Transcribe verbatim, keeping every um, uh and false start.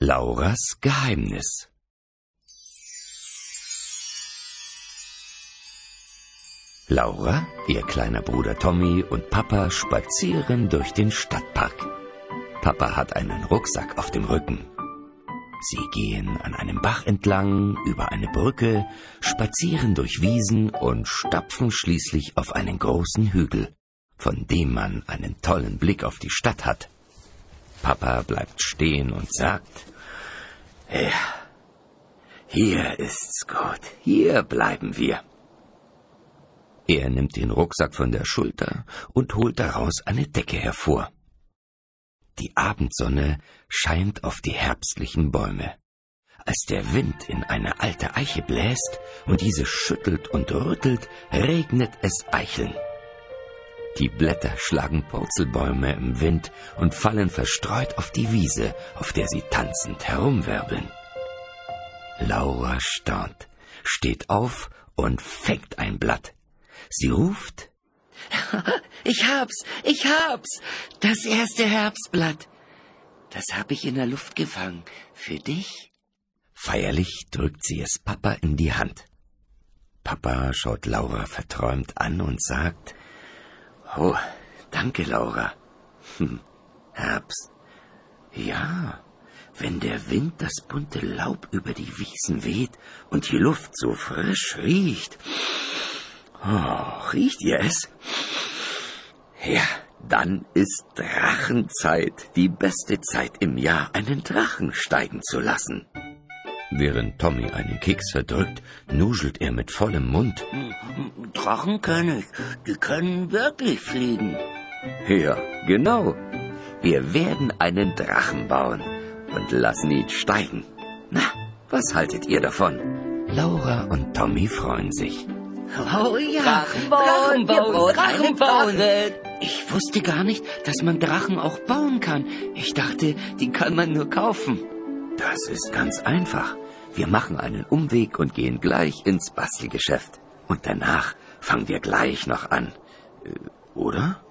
Lauras Geheimnis. Laura, ihr kleiner Bruder Tommy und Papa spazieren durch den Stadtpark. Papa hat einen Rucksack auf dem Rücken. Sie gehen an einem Bach entlang, über eine Brücke, spazieren durch Wiesen und stapfen schließlich auf einen großen Hügel, von dem man einen tollen Blick auf die Stadt hat. Papa bleibt stehen und sagt: Ja, hier ist's gut, hier bleiben wir. Er nimmt den Rucksack von der Schulter und holt daraus eine Decke hervor. Die Abendsonne scheint auf die herbstlichen Bäume. Als der Wind in eine alte Eiche bläst und diese schüttelt und rüttelt, regnet es Eicheln. Die Blätter schlagen Purzelbäume im Wind und fallen verstreut auf die Wiese, auf der sie tanzend herumwirbeln. Laura staunt, steht auf und fängt ein Blatt. Sie ruft: »Ich hab's, ich hab's! Das erste Herbstblatt! Das hab ich in der Luft gefangen. Für dich?« Feierlich drückt sie es Papa in die Hand. Papa schaut Laura verträumt an und sagt: »Oh, danke, Laura. Hm, Herbst. Ja, wenn der Wind das bunte Laub über die Wiesen weht und die Luft so frisch riecht. Oh, riecht ihr es? Ja, dann ist Drachenzeit, die beste Zeit im Jahr, einen Drachen steigen zu lassen.« Während Tommy einen Keks verdrückt, nuschelt er mit vollem Mund: »Drachen kenn ich, die können wirklich fliegen.« »Ja, genau. Wir werden einen Drachen bauen und lassen ihn steigen. Na, was haltet ihr davon?« Laura und Tommy freuen sich. »Oh ja, Drachen bauen, Drachen bauen, Drachen bauen. Ich wusste gar nicht, dass man Drachen auch bauen kann. Ich dachte, die kann man nur kaufen.« »Das ist ganz einfach. Wir machen einen Umweg und gehen gleich ins Bastelgeschäft. Und danach fangen wir gleich noch an. Äh, oder?«